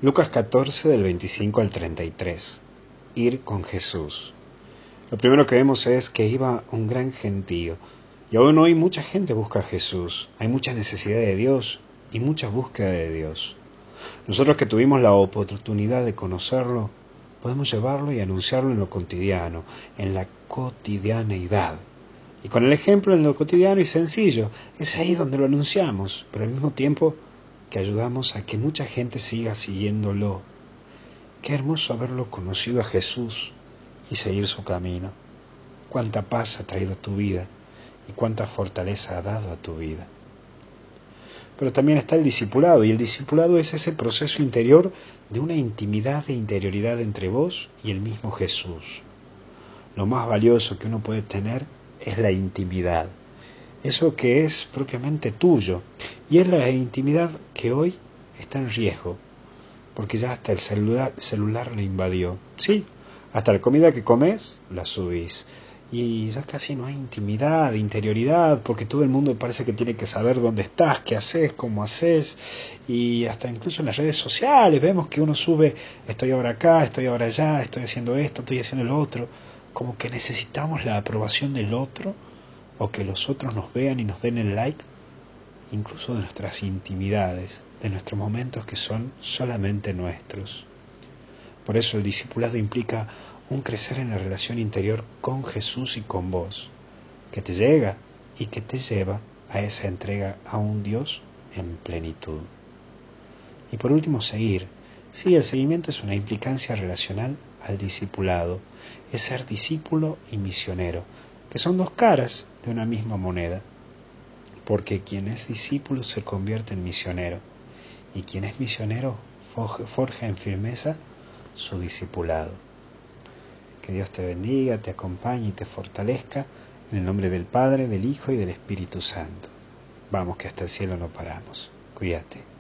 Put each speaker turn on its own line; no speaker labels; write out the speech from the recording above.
Lucas 14 del 25 al 33. Ir con Jesús. Lo primero que vemos es que iba un gran gentío. Y aún hoy mucha gente busca a Jesús. Hay mucha necesidad de Dios y mucha búsqueda de Dios. Nosotros que tuvimos la oportunidad de conocerlo, podemos llevarlo y anunciarlo en lo cotidiano, en la cotidianeidad. Y con el ejemplo en lo cotidiano y sencillo, es ahí donde lo anunciamos, pero al mismo tiempo que ayudamos a que mucha gente siga siguiéndolo. Qué hermoso haberlo conocido a Jesús y seguir su camino. Cuánta paz ha traído a tu vida y cuánta fortaleza ha dado a tu vida. Pero también está el discipulado, y el discipulado es ese proceso interior de una intimidad e interioridad entre vos y el mismo Jesús. Lo más valioso que uno puede tener es la intimidad, eso que es propiamente tuyo, y es la intimidad que hoy está en riesgo, porque ya hasta el celular lo invadió. Sí, hasta la comida que comes la subís, y ya casi no hay intimidad, interioridad, porque todo el mundo parece que tiene que saber dónde estás, qué haces, cómo haces, y hasta incluso en las redes sociales vemos que uno sube, estoy ahora acá, estoy ahora allá, estoy haciendo esto, estoy haciendo lo otro, como que necesitamos la aprobación del otro, o que los otros nos vean y nos den el like, incluso de nuestras intimidades, de nuestros momentos que son solamente nuestros. Por eso el discipulado implica un crecer en la relación interior con Jesús y con vos, que te llega y que te lleva a esa entrega a un Dios en plenitud. Y por último, seguir. Sí, el seguimiento es una implicancia relacional al discipulado, es ser discípulo y misionero, que son dos caras de una misma moneda, porque quien es discípulo se convierte en misionero, y quien es misionero forja en firmeza su discipulado. Que Dios te bendiga, te acompañe y te fortalezca, en el nombre del Padre, del Hijo y del Espíritu Santo. Vamos, que hasta el cielo no paramos. Cuídate.